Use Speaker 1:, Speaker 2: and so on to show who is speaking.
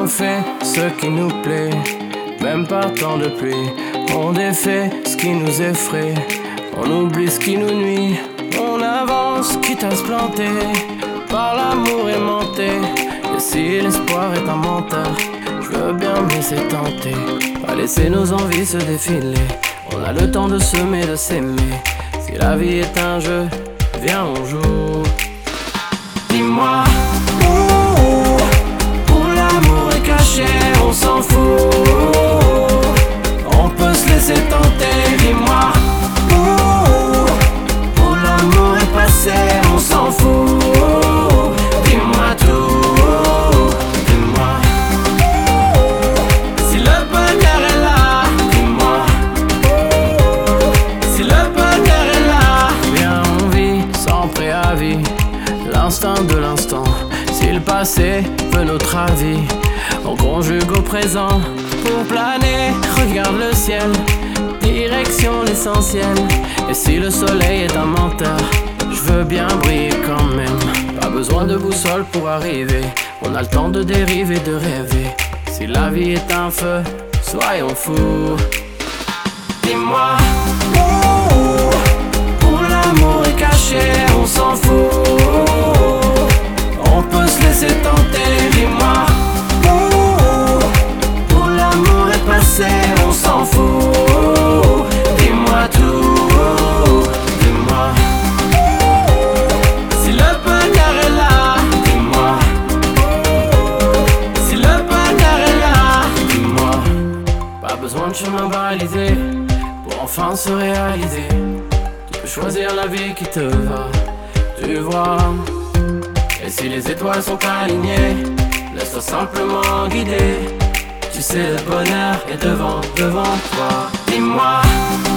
Speaker 1: fait ce qui nous plaît, même par temps de pluie. On défait ce qui nous effraie, on oublie ce qui nous nuit. On avance quitte à se planter, par l'amour aimanté. Et si l'espoir est un menteur, je veux bien me laisser tenter. Pas laisser nos envies se défiler, on a le temps de semer, de s'aimer. Si la vie est un jeu, viens on joue. Dis-moi où l'amour est caché, on s'en fout. On peut se laisser tenter. Dis-moi où l'amour est passé, on s'en fout. Dis-moi tout, dis-moi si le bonheur est là. Dis-moi si le bonheur est là. Viens, on vit sans préavis, l'instant de l'instant. Si le passé veut notre avis, on conjugue au présent pour planer. Regarde le ciel, direction l'essentiel. Et si le soleil est un menteur, je veux bien briller quand même. Pas besoin de boussole pour arriver, on a le temps de dériver, de rêver. Si la vie est un feu, soyons fous. Dis-moi où l'amour est caché, on s'en fout. On peut se laisser tenter. Dis-moi où l'amour est passé, on s'en fout. Dis-moi tout, dis-moi si le bonheur est là. Dis-moi si le bonheur est là. Dis-moi, pas besoin de chemin balisé pour enfin se réaliser. Tu peux choisir la vie qui te va, tu vois. Et si les étoiles sont alignées, laisse-toi simplement guider. Tu sais le bonheur est devant toi. Dis-moi